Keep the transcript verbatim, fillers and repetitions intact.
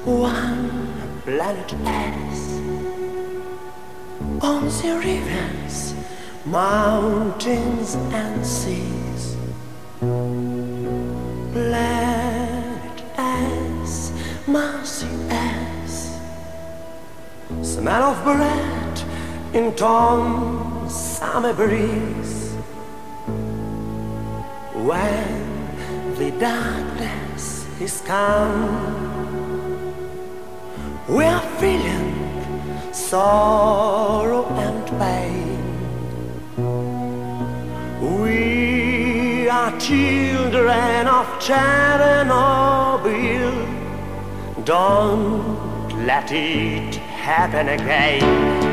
one planet S. On the rivers, mountains and seas. Planet S, Marcy S. Smell of bread in Tom's summer breeze. When the darkness is come, we are feeling sorrow and pain. We are children of Chernobyl. Don't let it happen again.